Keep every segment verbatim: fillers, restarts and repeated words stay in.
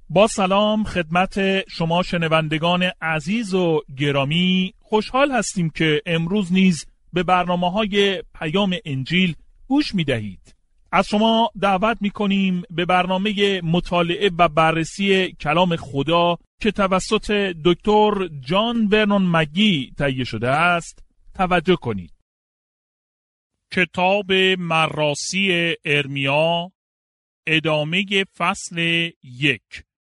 با سلام خدمت شما شنوندگان عزیز و گرامی، خوشحال هستیم که امروز نیز به برنامه‌های پیام انجیل گوش می‌دهید. از شما دعوت می‌کنیم به برنامه مطالعه و بررسی کلام خدا که توسط دکتر جان ورنون مگی تهیه شده است توجه کنید. کتاب مراثی ارمیا، ادامه فصل یک.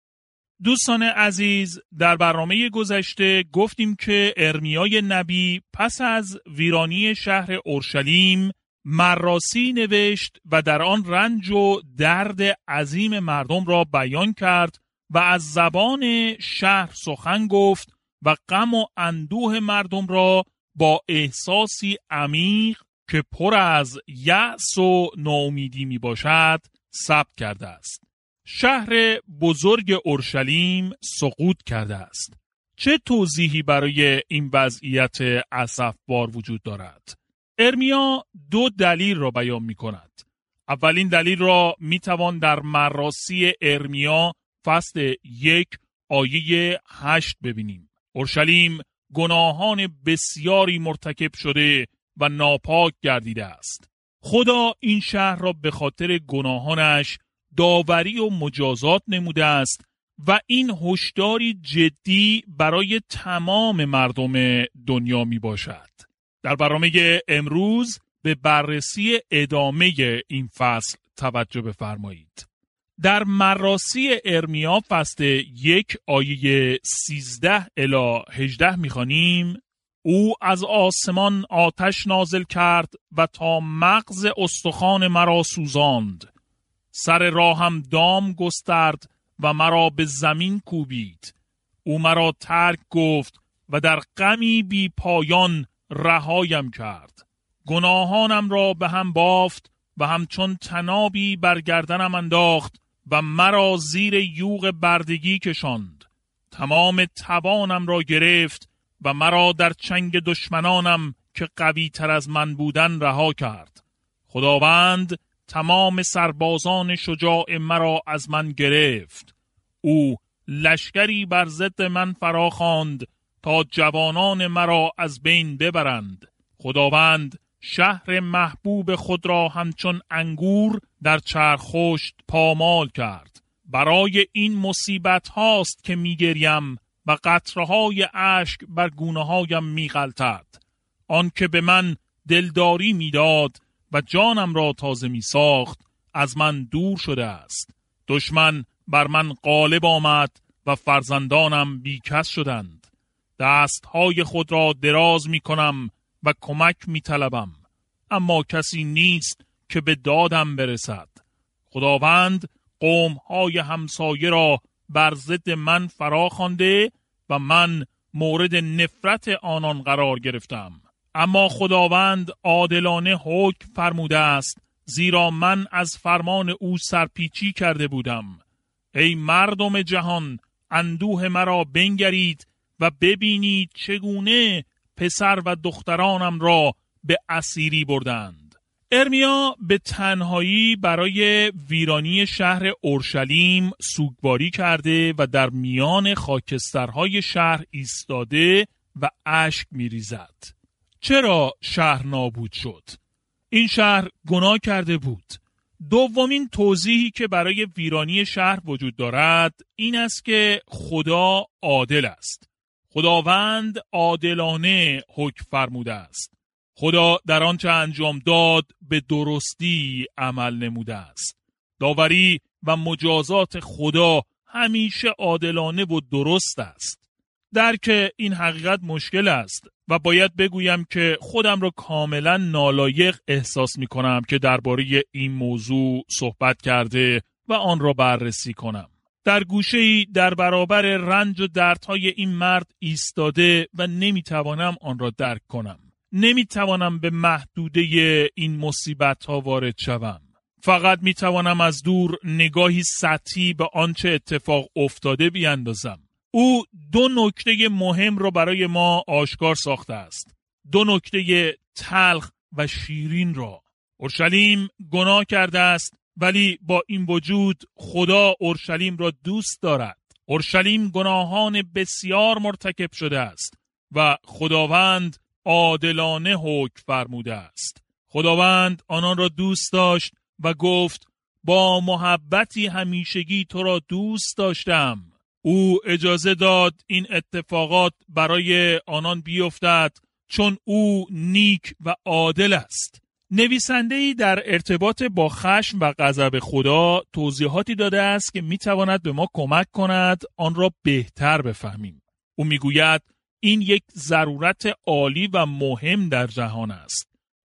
دوستان عزیز، در برنامه گذشته گفتیم که ارمیای نبی پس از ویرانی شهر اورشلیم مراثی نوشت و در آن رنج و درد عظیم مردم را بیان کرد و از زبان شهر سخن گفت و غم و اندوه مردم را با احساسی عمیق که پر از یأس و ناامیدی می باشد ثبت کرده است. شهر بزرگ اورشلیم سقوط کرده است. چه توضیحی برای این وضعیت اسفبار وجود دارد؟ ارمیا دو دلیل را بیان می کند. اولین دلیل را می توان در مراثی ارمیا فصل یک آیه هشت ببینیم. اورشلیم گناهان بسیاری مرتکب شده و ناپاک گردیده است. خدا این شهر را به خاطر گناهانش داوری و مجازات نموده است و این هشداری جدی برای تمام مردم دنیا می باشد. در برنامه امروز به بررسی ادامه این فصل توجه بفرمایید. در مراثی ارمیا فصل یک آیه سیزده الی هجده می خوانیم: او از آسمان آتش نازل کرد و تا مغز استخوان مرا سوزاند. سر راهم دام گسترد و مرا به زمین کوبید. او مرا ترک گفت و در غمی بی پایان رهایم کرد. گناهانم را به هم بافت و همچون طنابی بر گردنم انداخت و مرا زیر یوغ بردگی کشاند. تمام توانم را گرفت و مرا در چنگ دشمنانم که قوی تر از من بودن رها کرد. خداوند تمام سربازان شجاع مرا از من گرفت. او لشکری بر ضد من فراخواند تا جوانان مرا از بین ببرند. خداوند شهر محبوب خود را همچون انگور در چرخ خشت پامال کرد. برای این مصیبت هاست که میگریم و قطره‌های اشک بر گونه‌هایم میغلطد. آن که به من دلداری میداد و جانم را تازه می ساخت از من دور شده است. دشمن بر من غالب آمد و فرزندانم بیکس شدند. دستهای خود را دراز می کنم و کمک می طلبم، اما کسی نیست که به دادم برسد. خداوند قوم‌های همسایه را بر ضد من فرا خوانده و من مورد نفرت آنان قرار گرفتم. اما خداوند عادلانه حکم فرموده است، زیرا من از فرمان او سرپیچی کرده بودم. ای مردم جهان، اندوه مرا بنگرید و ببینید چگونه پسر و دخترانم را به اسیری بردند. ارمیا به تنهایی برای ویرانی شهر اورشلیم سوگواری کرده و در میان خاکسترهای شهر ایستاده و اشک می‌ریزد. چرا شهر نابود شد؟ این شهر گناه کرده بود. دومین توضیحی که برای ویرانی شهر وجود دارد این است که خدا عادل است. خداوند عادلانه حکم فرموده است. خدا در آنچه انجام داد به درستی عمل نموده است. داوری و مجازات خدا همیشه عادلانه و درست است. درک این حقیقت مشکل است و باید بگویم که خودم را کاملا نالایق احساس می کنم که درباره این موضوع صحبت کرده و آن را بررسی کنم. در گوشه‌ای در برابر رنج و دردهای این مرد ایستاده و نمی توانم آن را درک کنم. نمی توانم به محدوده این مصیبت ها وارد شوم. فقط می توانم از دور نگاهی سطحی به آنچه اتفاق افتاده بیاندازم. او دو نکته مهم را برای ما آشکار ساخته است. دو نکته تلخ و شیرین را. اورشلیم گناه کرده است ولی با این وجود خدا اورشلیم را دوست دارد. اورشلیم گناهان بسیار مرتکب شده است و خداوند عادلانه حکم فرموده است. خداوند آنان را دوست داشت و گفت با محبتی همیشگی تو را دوست داشتم. او اجازه داد این اتفاقات برای آنان بیفتد چون او نیک و عادل است. نویسنده‌ای در ارتباط با خشم و غضب خدا توضیحاتی داده است که میتواند به ما کمک کند آن را بهتر بفهمیم. او میگوید این یک ضرورت عالی و مهم در جهان است.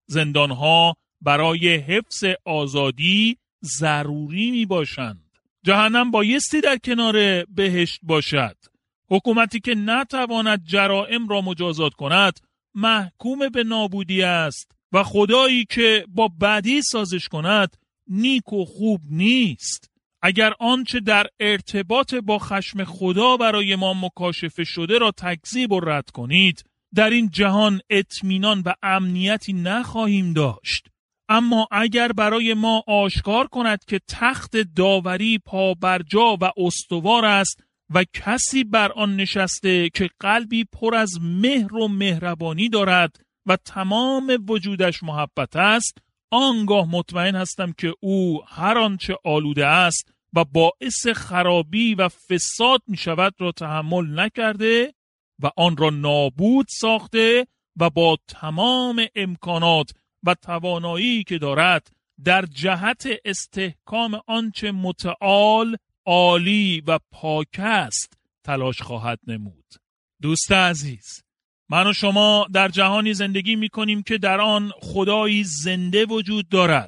زندانها برای حفظ آزادی ضروری می باشند. جهنم بایستی در کنار بهشت باشد. حکومتی که نتواند جرائم را مجازات کند محکوم به نابودی است و خدایی که با بدی سازش کند نیک و خوب نیست. اگر آنچه در ارتباط با خشم خدا برای ما مکاشفه شده را تکذیب و رد کنید، در این جهان اطمینان و امنیتی نخواهیم داشت. اما اگر برای ما آشکار کند که تخت داوری پابرجا و استوار است و کسی بر آن نشسته که قلبی پر از مهر و مهربانی دارد و تمام وجودش محبت است، آنگاه مطمئن هستم که او هر آنچه آلوده است و باعث خرابی و فساد می شود را تحمل نکرده و آن را نابود ساخته و با تمام امکانات و توانایی که دارد در جهت استحکام آنچه متعال، عالی و پاک است تلاش خواهد نمود. دوست عزیز، من و شما در جهانی زندگی می کنیم که در آن خدایی زنده وجود دارد.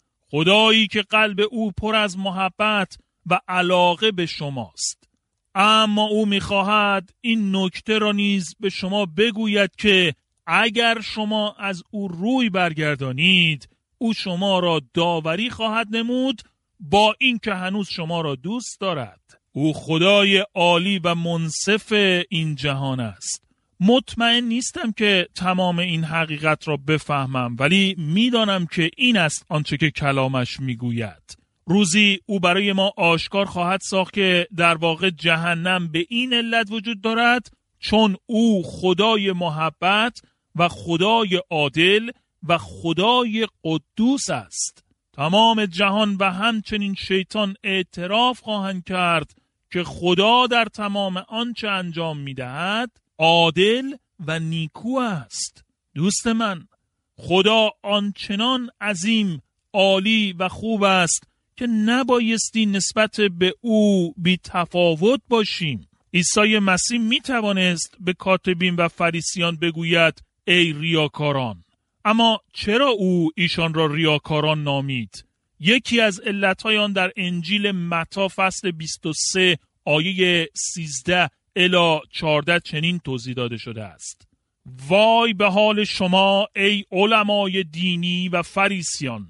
خدایی که قلب او پر از محبت و علاقه به شماست. اما او می خواهد این نکته را نیز به شما بگوید که اگر شما از او روی برگردانید، او شما را داوری خواهد نمود با این که هنوز شما را دوست دارد. او خدای عالی و منصف این جهان است. مطمئن نیستم که تمام این حقیقت را بفهمم، ولی میدانم که این است آنچه که کلامش میگوید. روزی او برای ما آشکار خواهد ساخت که در واقع جهنم به این علت وجود دارد چون او خدای محبت و خدای عادل و خدای قدوس است. تمام جهان و همچنین شیطان اعتراف خواهند کرد که خدا در تمام آنچه انجام می‌دهد عادل و نیکو است. دوست من، خدا آنچنان عظیم، عالی و خوب است که نبایستی نسبت به او بی تفاوت باشیم. عیسی مسیح می توانست به کاتبین و فریسیان بگوید ای ریاکاران، اما چرا او ایشان را ریاکاران نامید؟ یکی از علتهای آن در انجیل متی فصل بیست و سه آیه سیزده الی چهارده چنین توضیح داده شده است: وای به حال شما ای علمای دینی و فریسیان،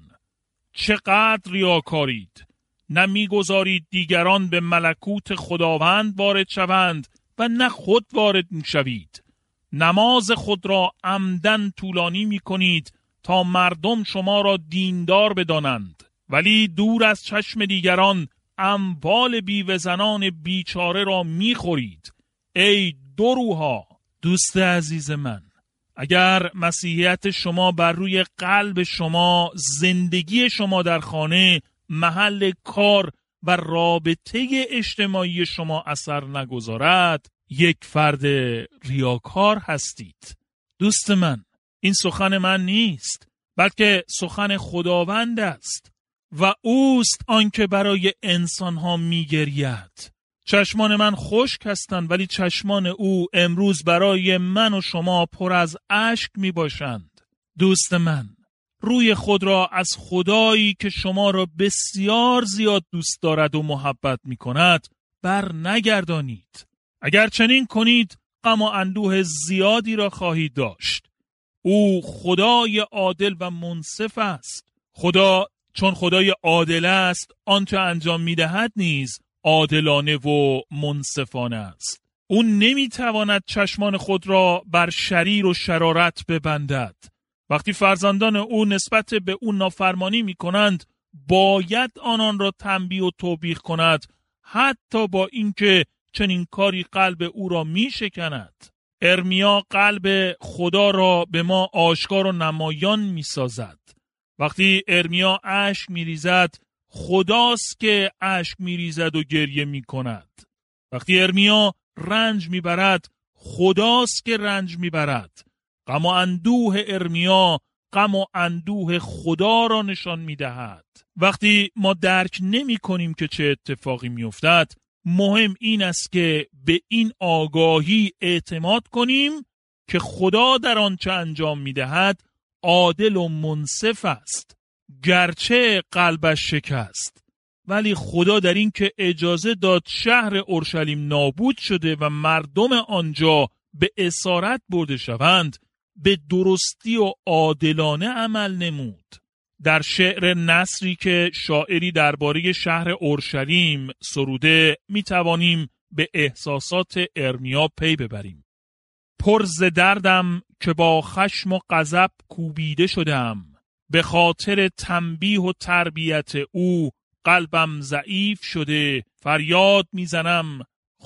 چقدر ریاکارید! نمیگذارید دیگران به ملکوت خداوند وارد شوند و نه خود وارد میشوید. نماز خود را عمدن طولانی می کنید تا مردم شما را دیندار بدانند، ولی دور از چشم دیگران اموال بیوه‌زنان بیچاره را می خورید. ای دروها! دوست عزیز من، اگر مسیحیت شما بر روی قلب شما، زندگی شما در خانه، محل کار و رابطه اجتماعی شما اثر نگذارد، یک فرد ریاکار هستید. دوست من، این سخن من نیست، بلکه سخن خداوند است و اوست آنکه برای انسانها میگرید. چشمان من خشک هستند، ولی چشمان او امروز برای من و شما پر از اشک می باشند. دوست من، روی خود را از خدایی که شما را بسیار زیاد دوست دارد و محبت می کند بر نگردانید. اگر چنین کنید غم و اندوه زیادی را خواهید داشت. او خدای عادل و منصف است. خدا چون خدای عادل است، آنچه انجام می دهد نیز عادلانه و منصفانه است. او نمی تواند چشمان خود را بر شریر و شرارت ببندد. وقتی فرزندان او نسبت به او نافرمانی می کنند، باید آنان را تنبیه و توبیخ کند، حتی با اینکه چنین کاری قلب او را می شکند. ارمیا قلب خدا را به ما آشکار و نمایان می سازد. وقتی ارمیا اشک می ریزد، خداست که اشک می ریزد و گریه می کند. وقتی ارمیا رنج می برد، خداست که رنج می برد. غم و اندوه ارمیا غم و اندوه خدا را نشان می دهد. وقتی ما درک نمی کنیم که چه اتفاقی می افتد، مهم این است که به این آگاهی اعتماد کنیم که خدا در آنچه انجام می دهد عادل و منصف است. گرچه قلبش شکست، ولی خدا در این که اجازه داد شهر اورشلیم نابود شده و مردم آنجا به اسارت برده شوند، به درستی و عادلانه عمل نمود. در شعر نثری که شاعری درباره شهر اورشلیم سروده می توانیم به احساسات ارمیا پی ببریم. پر ز دردم که با خشم و غضب کوبیده شدم، به خاطر تنبیه و تربیت او قلبم ضعیف شده. فریاد میزنم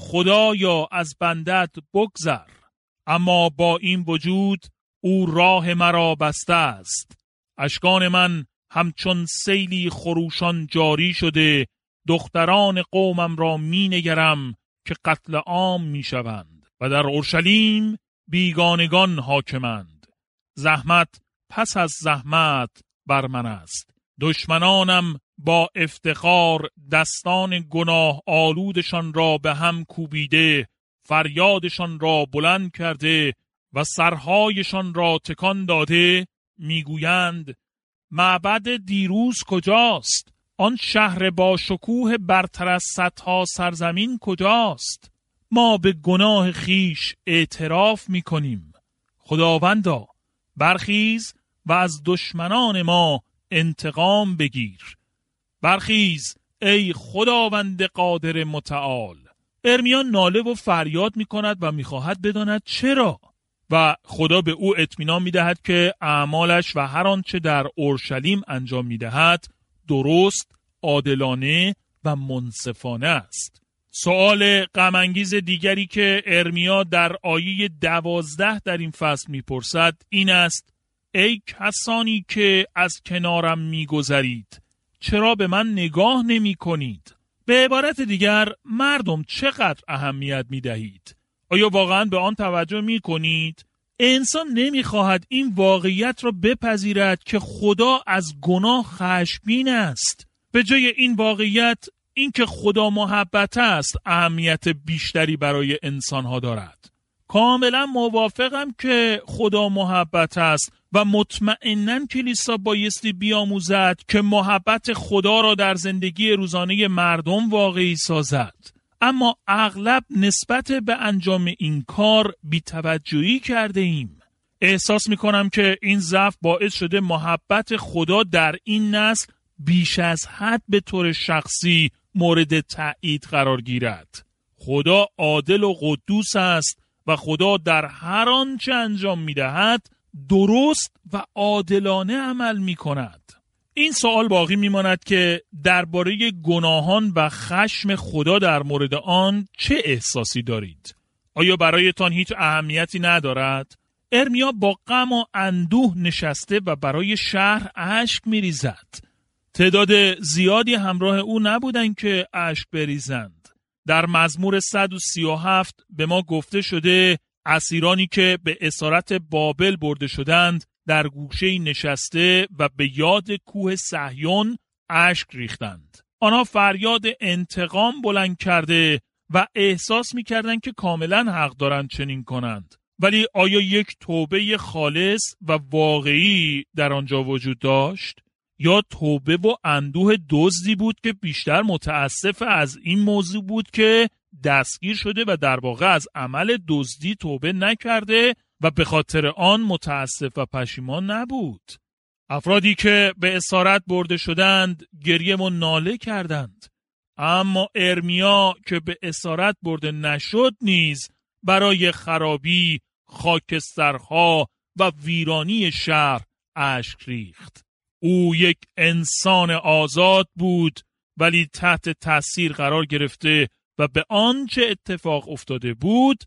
خدایا از بندت بگذر، اما با این وجود او راه مرا بسته است. اشکان من همچون سیلی خروشان جاری شده، دختران قومم را می نگرم که قتل عام می شوند و در اورشلیم بیگانگان حاکمند. زحمت پس از زحمت بر من است، دشمنانم با افتخار دستان گناه آلودشان را به هم کوبیده، فریادشان را بلند کرده و سرهایشان را تکان داده. میگویند معبد دیروز کجاست؟ آن شهر با شکوه برتر از صدها سرزمین کجاست؟ ما به گناه خیش اعتراف میکنیم. خداوندا برخیز و از دشمنان ما انتقام بگیر. برخیز ای خداوند قادر متعال. ارمیا ناله و فریاد میکند و میخواهد بداند چرا، و خدا به او اطمینان میدهد که اعمالش و هر آنچه در اورشلیم انجام میدهد درست، عادلانه و منصفانه است. سوال غم انگیز دیگری که ارمیا در آیه دوازده در این فصل میپرسد این است: ای کسانی که از کنارم میگذرید، چرا به من نگاه نمی کنید؟ به عبارت دیگر، مردم چقدر اهمیت می دهید؟ آیا واقعا به آن توجه می کنید؟ انسان نمی خواهد این واقعیت را بپذیرد که خدا از گناه خشمگین است. به جای این واقعیت، این که خدا محبت است اهمیت بیشتری برای انسانها دارد. کاملا موافقم که خدا محبت است و مطمئناً کلیسا بایستی بیاموزد که محبت خدا را در زندگی روزانه مردم واقعی سازد. اما اغلب نسبت به انجام این کار بی‌توجهی کرده ایم. احساس می‌کنم که این ضعف باعث شده محبت خدا در این نسل بیش از حد به طور شخصی مورد تأیید قرار گیرد. خدا عادل و قدوس است و خدا در هر آنچه انجام می‌دهد درست و عادلانه عمل می‌کند. این سوال باقی می‌ماند که درباره گناهان و خشم خدا در مورد آن چه احساسی دارید؟ آیا برایتان هیچ اهمیتی ندارد؟ ارمیا با غم و اندوه نشسته و برای شهر اشک می‌ریزد. تعداد زیادی همراه او نبودند که اشک بریزند. در مزمور صد و سی و هفت به ما گفته شده اسیرانی که به اسارت بابل برده شدند در گوشه‌ای نشسته و به یاد کوه صهیون اشک ریختند. آنها فریاد انتقام بلند کرده و احساس می‌کردند که کاملا حق دارند چنین کنند. ولی آیا یک توبه خالص و واقعی در آنجا وجود داشت؟ یا توبه و اندوه دزدی بود که بیشتر متاسف از این موضوع بود که دستگیر شده و در واقع از عمل دزدی توبه نکرده و به خاطر آن متاسف و پشیمان نبود؟ افرادی که به اسارت برده شدند گریه و ناله کردند، اما ارمیا که به اسارت برده نشد نیز برای خرابی، خاکسترها و ویرانی شهر اشک ریخت. او یک انسان آزاد بود ولی تحت تأثیر قرار گرفته و به آنچه اتفاق افتاده بود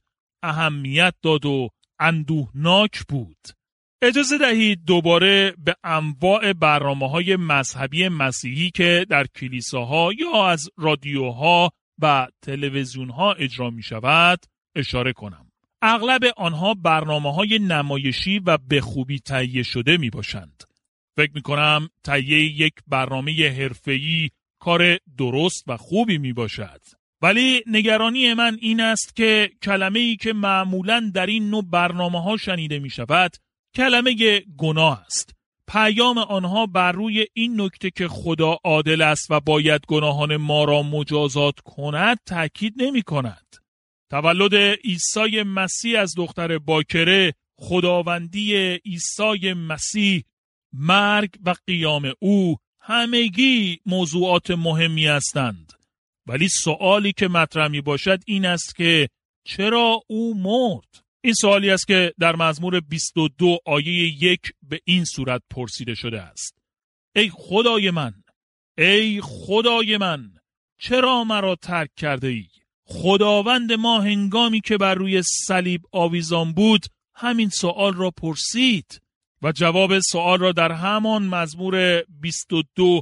اهمیت داد و اندوهناک بود. اجازه دهید دوباره به انواع برنامه‌های مذهبی مسیحی که در کلیساها یا از رادیوها و تلویزیونها اجرا می شود اشاره کنم. اغلب آنها برنامه‌های نمایشی و به خوبی تهیه شده می باشند. فکر می کنم تهیه یک برنامه حرفه‌ای کار درست و خوبی می باشد. ولی نگرانی من این است که کلمه‌ای که معمولاً در این نوع برنامه‌ها شنیده می شود کلمه گناه است. پیام آنها بر روی این نکته که خدا عادل است و باید گناهان ما را مجازات کند تاکید نمی کند. تولد عیسی مسیح از دختر باکره، خداوندی عیسی مسیح، مرگ و قیام او همگی موضوعات مهمی هستند. ولی سوالی که مطرح می باشد این است که چرا او مرد؟ این سوالی است که در مزمور بیست و دو آیه یک به این صورت پرسیده شده است: ای خدای من، ای خدای من، چرا مرا ترک کرده ای؟ خداوند ما هنگامی که بر روی صلیب آویزان بود همین سوال را پرسید و جواب سوال را در همان مزمور بیست و دو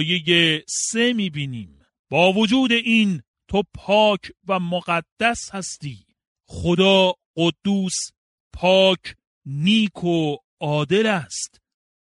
آیه سه می بینیم. با وجود این تو پاک و مقدس هستی. خدا قدوس، پاک، نیک و عادل است.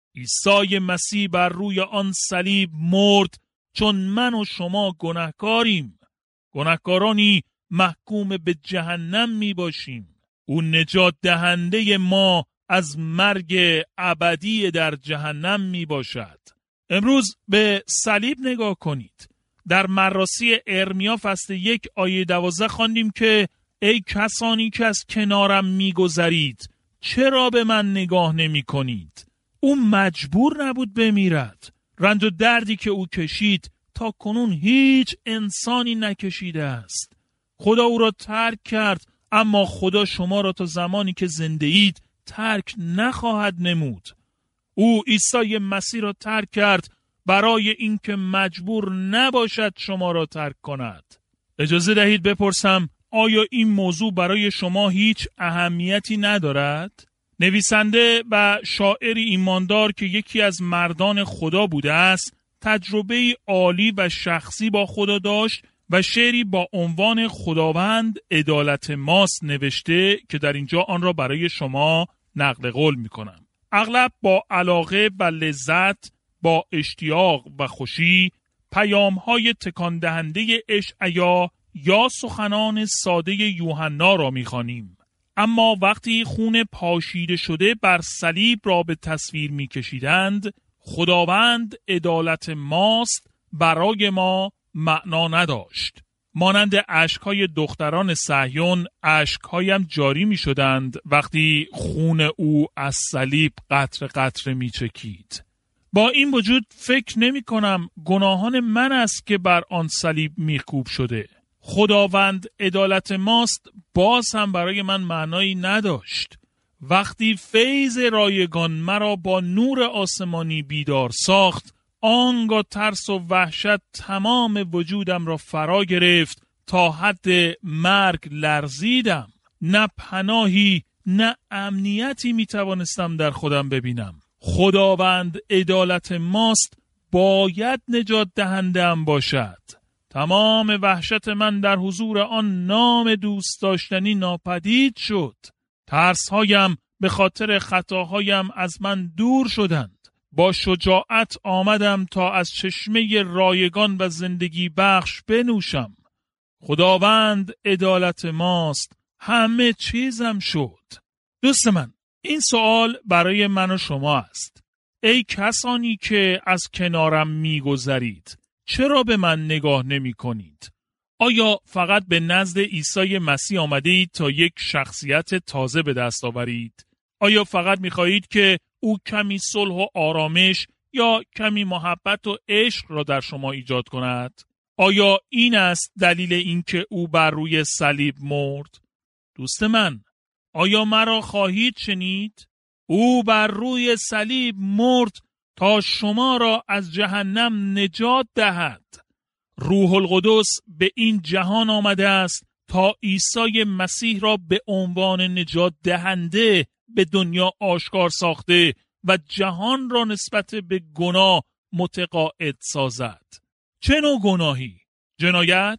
عیسی مسیح بر روی آن صلیب مرد چون من و شما گناهکاریم. گناهکارانی محکوم به جهنم می باشیم. او نجات دهنده ما از مرگ ابدی در جهنم می باشد. امروز به صلیب نگاه کنید. در مراثی ارمیا فصل یک آیه دوازده خواندیم که ای کسانی که از کنارم میگذرید چرا به من نگاه نمی کنید؟ او مجبور نبود بمیرد. رنج و دردی که او کشید تا کنون هیچ انسانی نکشیده است. خدا او را ترک کرد، اما خدا شما را تا زمانی که زنده اید ترک نخواهد نمود. او عیسی مسیح را ترک کرد برای اینکه مجبور نباشد شما را ترک کند. اجازه دهید بپرسم، آیا این موضوع برای شما هیچ اهمیتی ندارد؟ نویسنده و شاعر ایماندار که یکی از مردان خدا بوده است، تجربه عالی و شخصی با خدا داشت و شعری با عنوان خداوند عدالت ماست نوشته که در اینجا آن را برای شما نقل قول می کنم. اغلب با علاقه و لذت، با اشتیاق و خوشی پیام‌های تکان دهنده اشعیا یا سخنان ساده یوحنا را می‌خوانیم. اما وقتی خون پاشیده شده بر صلیب را به تصویر می‌کشیدند، خداوند عدالت ماست برای ما معنا نداشت. مانند اشک‌های دختران صهیون، اشک‌هایم جاری می‌شدند وقتی خون او از صلیب قطره قطره می‌چکید. با این وجود فکر نمی کنم گناهان من است که بر آن صلیب میخکوب شده. خداوند عدالت ماست باز هم برای من معنایی نداشت. وقتی فیض رایگان مرا با نور آسمانی بیدار ساخت، آنگاه ترس و وحشت تمام وجودم را فرا گرفت تا حد مرگ لرزیدم. نه پناهی نه امنیتی می توانستم در خودم ببینم. خداوند عدالت ماست باید نجات دهنده‌ام باشد. تمام وحشت من در حضور آن نام دوست داشتنی ناپدید شد. ترس‌هایم به خاطر خطاهایم از من دور شدند. با شجاعت آمدم تا از چشمه رایگان و زندگی بخش بنوشم. خداوند عدالت ماست، همه چیزم شد. دوست من، این سوال برای من و شما است. ای کسانی که از کنارم میگذرید، چرا به من نگاه نمی کنید؟ آیا فقط به نزد عیسی مسیح آمده اید تا یک شخصیت تازه به دست آورید؟ آیا فقط می خواهید که او کمی صلح و آرامش یا کمی محبت و عشق را در شما ایجاد کند؟ آیا این است دلیل اینکه او بر روی صلیب مرد؟ دوست من، آیا مرا خواهید شنید؟ او بر روی صلیب مرد تا شما را از جهنم نجات دهد. روح القدس به این جهان آمده است تا عیسی مسیح را به عنوان نجات دهنده به دنیا آشکار ساخته و جهان را نسبت به گناه متقاعد سازد. چه نوع گناهی؟ جنایت؟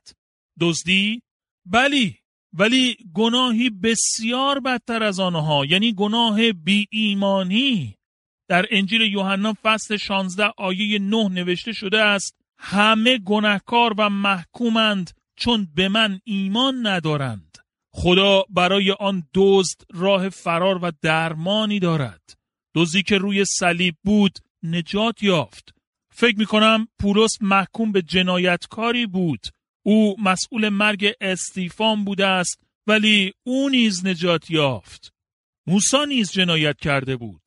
دزدی؟ بلی، ولی گناهی بسیار بدتر از آنها، یعنی گناه بی ایمانی. در انجیل یوحنا فصل شانزده آیه نه نوشته شده است: همه گناهکار و محکومند چون به من ایمان ندارند. خدا برای آن دزد راه فرار و درمانی دارد. دزدی که روی صلیب بود نجات یافت. فکر می‌کنم پولس محکوم به جنایتکاری بود. او مسئول مرگ استیفان بوده است، ولی او نیز نجات یافت. موسی نیز جنایت کرده بود.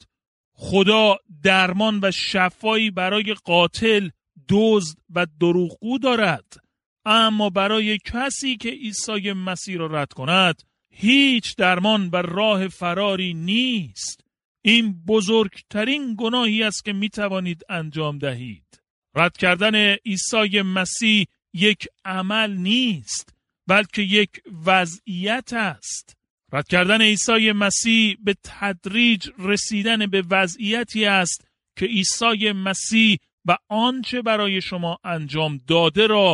خدا درمان و شفایی برای قاتل، دزد و دروغگو دارد، اما برای کسی که عیسی مسیح را رد کند هیچ درمان و راه فراری نیست. این بزرگترین گناهی است که می توانید انجام دهید. رد کردن عیسی مسیح یک عمل نیست، بلکه یک وضعیت است. رد کردن عیسی مسیح به تدریج رسیدن به وضعیتی است که عیسی مسیح و آنچه برای شما انجام داده را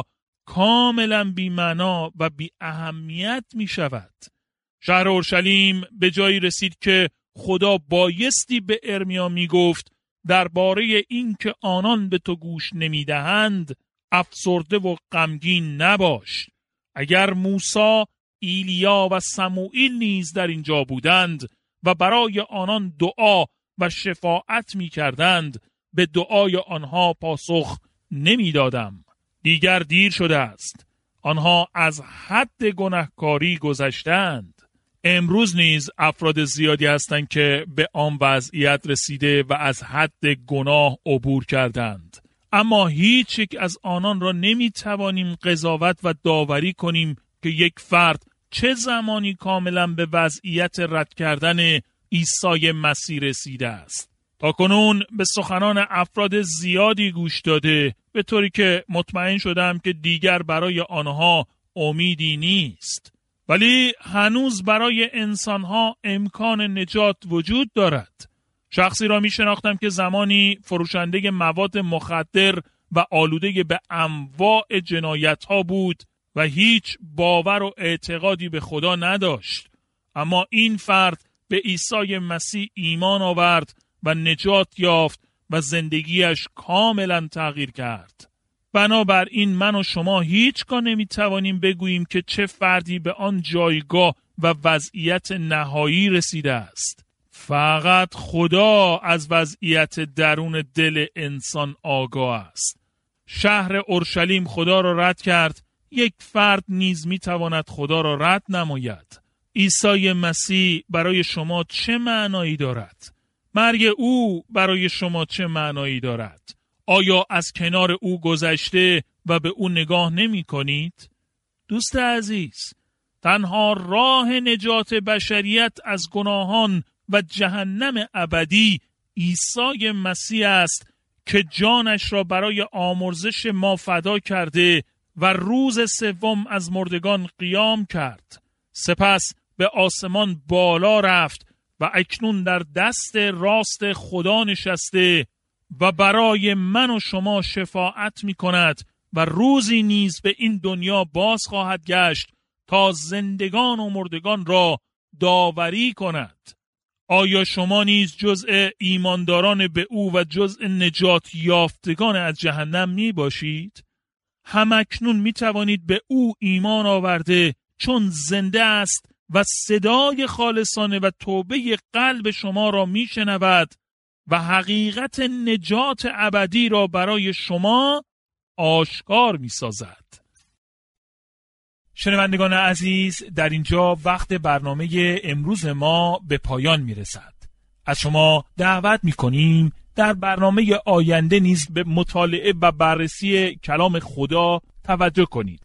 کاملا بی معنا و بی اهمیت می شود. شهر اورشلیم به جایی رسید که خدا بایستی به ارمیا می گفت درباره این که آنان به تو گوش نمی دهند افسرده و غمگین نباش. اگر موسی، ایلیا و سموئیل نیز در اینجا بودند و برای آنان دعا و شفاعت می کردند، به دعای آنها پاسخ نمی دادم. دیگر دیر شده است. آنها از حد گناهکاری گذشتند. امروز نیز افراد زیادی هستند که به آن وضعیت رسیده و از حد گناه عبور کردند. اما هیچ یک از آنان را نمی توانیم قضاوت و داوری کنیم که یک فرد چه زمانی کاملا به وضعیت رد کردن عیسی مسیح رسیده است. تاکنون به سخنان افراد زیادی گوش داده، به طوری که مطمئن شدم که دیگر برای آنها امیدی نیست. ولی هنوز برای انسانها امکان نجات وجود دارد. شخصی را می شناختم که زمانی فروشنده مواد مخدر و آلوده به انواع جنایت ها بود و هیچ باور و اعتقادی به خدا نداشت. اما این فرد به عیسی مسیح ایمان آورد و نجات یافت و زندگیش کاملا تغییر کرد. بنابراین من و شما هیچگاه نمیتوانیم بگوییم که چه فردی به آن جایگاه و وضعیت نهایی رسیده است. فقط خدا از وضعیت درون دل انسان آگاه است. شهر اورشلیم خدا را رد کرد، یک فرد نیز میتواند خدا را رد نماید. عیسی مسیح برای شما چه معنایی دارد؟ مرگ او برای شما چه معنایی دارد؟ آیا از کنار او گذشته و به او نگاه نمی کنید؟ دوست عزیز، تنها راه نجات بشریت از گناهان و جهنم ابدی عیسی مسیح است که جانش را برای آمرزش ما فدا کرده و روز سوم از مردگان قیام کرد. سپس به آسمان بالا رفت و اکنون در دست راست خدا نشسته و برای من و شما شفاعت می کند و روزی نیز به این دنیا باز خواهد گشت تا زندگان و مردگان را داوری کند. آیا شما نیز جزء ایمانداران به او و جزء نجات یافتگان از جهنم می باشید؟ همکنون می توانید به او ایمان آورده چون زنده است و صدای خالصانه و توبه قلب شما را می شنود و حقیقت نجات ابدی را برای شما آشکار می سازد. شنوندگان عزیز، در اینجا وقت برنامه امروز ما به پایان می رسد. از شما دعوت می کنیم در برنامه آینده نیز به مطالعه و بررسی کلام خدا توجه کنید.